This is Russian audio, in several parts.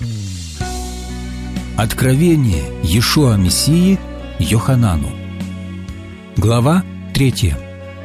Откровение Иешуа Мессии Йоханану. Глава 3.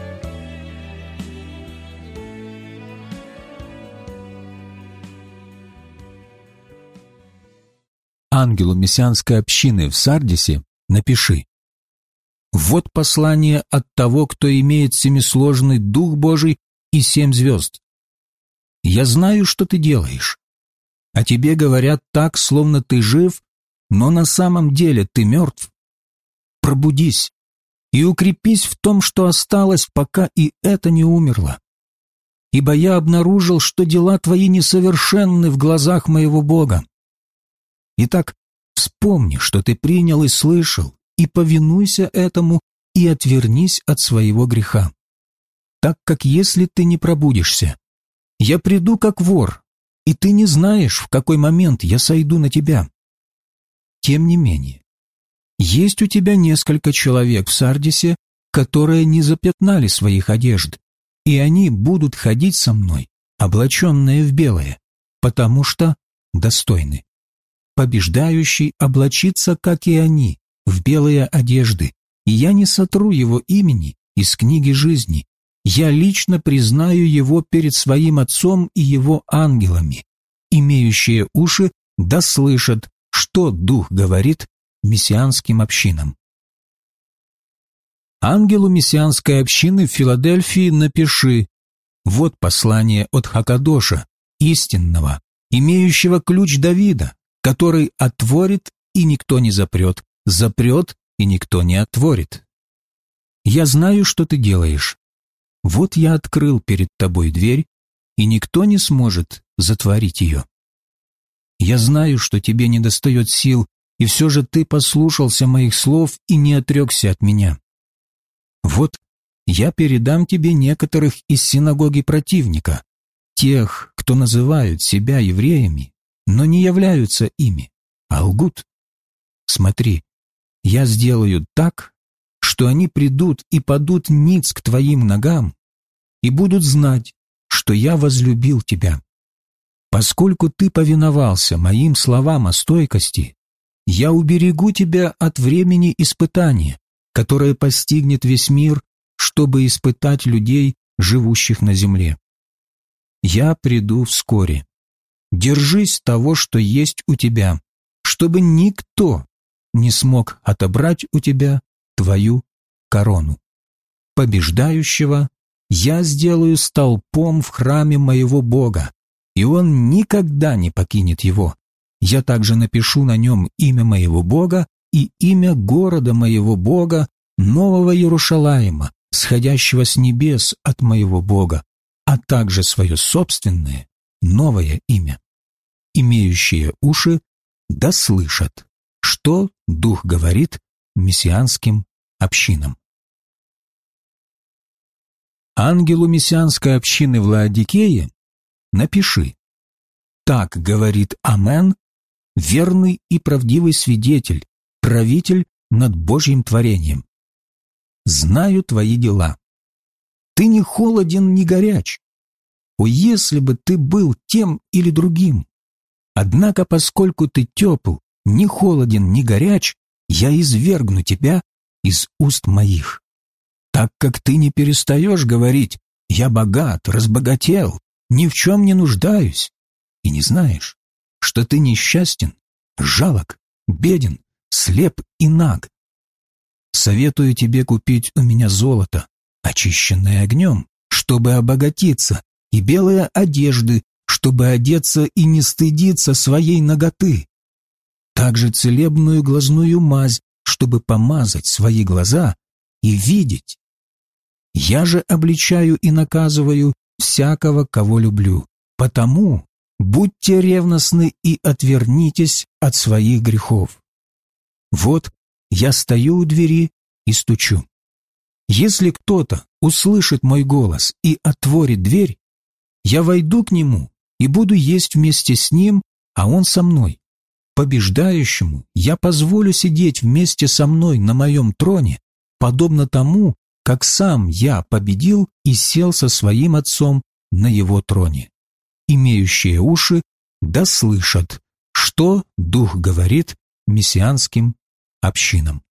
Ангелу мессианской общины в Сардисе напиши: «Вот послание от того, кто имеет семисложный Дух Божий и 7 звезд. Я знаю, что ты делаешь. О тебе говорят так, словно ты жив, но на самом деле ты мертв. Пробудись и укрепись в том, что осталось, пока и это не умерло. Ибо я обнаружил, что дела твои несовершенны в глазах моего Бога. Итак, вспомни, что ты принял и слышал, и повинуйся этому, и отвернись от своего греха. Так как если ты не пробудишься, я приду как вор, и ты не знаешь, в какой момент я сойду на тебя. Тем не менее, есть у тебя несколько человек в Сардисе, которые не запятнали своих одежд, и они будут ходить со мной, облаченные в белое, потому что достойны. Побеждающий облачится, как и они, в белые одежды, и я не сотру его имени из книги жизни. Я лично признаю его перед своим Отцом и его ангелами. Имеющие уши да слышат, что Дух говорит мессианским общинам». Ангелу мессианской общины в Филадельфии напиши: «Вот послание от Хакадоша, истинного, имеющего ключ Давида, который отворит, и никто не запрет, запрет, и никто не отворит. Я знаю, что ты делаешь. Вот я открыл перед тобой дверь, и никто не сможет затворить ее. Я знаю, что тебе недостает сил, и все же ты послушался моих слов и не отрекся от меня. Вот я передам тебе некоторых из синагоги противника, тех, кто называют себя евреями, но не являются ими, а лгут. Смотри, я сделаю так, что они придут и падут ниц к твоим ногам и будут знать, что я возлюбил тебя. Поскольку ты повиновался моим словам о стойкости, я уберегу тебя от времени испытания, которое постигнет весь мир, чтобы испытать людей, живущих на земле. Я приду вскоре. Держись того, что есть у тебя, чтобы никто не смог отобрать у тебя твою корону. Побеждающего я сделаю столпом в храме моего Бога, и он никогда не покинет его. Я также напишу на нем имя моего Бога и имя города моего Бога, Нового Иерушалаима, сходящего с небес от моего Бога, а также свое собственное новое имя. Имеющие уши да слышат, что Дух говорит мессианским общинам». Ангелу мессианской общины в Лаодикее напиши: «Так говорит Амен, верный и правдивый свидетель, правитель над Божьим творением. Знаю твои дела. Ты не холоден, ни горяч. О, если бы ты был тем или другим! Однако, поскольку ты тепл, ни холоден, ни горяч, я извергну тебя из уст моих. Так как ты не перестаешь говорить: я богат, разбогател, ни в чем не нуждаюсь, и не знаешь, что ты несчастен, жалок, беден, слеп и наг. Советую тебе купить у меня золото, очищенное огнем, чтобы обогатиться, и белые одежды, чтобы одеться и не стыдиться своей наготы. Также целебную глазную мазь, чтобы помазать свои глаза и видеть. Я же обличаю и наказываю всякого, кого люблю. Потому будьте ревностны и отвернитесь от своих грехов. Вот я стою у двери и стучу. Если кто-то услышит мой голос и отворит дверь, я войду к нему и буду есть вместе с ним, а он со мной. Побеждающему я позволю сидеть вместе со мной на моем троне, подобно тому, как сам я победил и сел со своим Отцом на его троне. Имеющие уши да слышат, что Дух говорит мессианским общинам.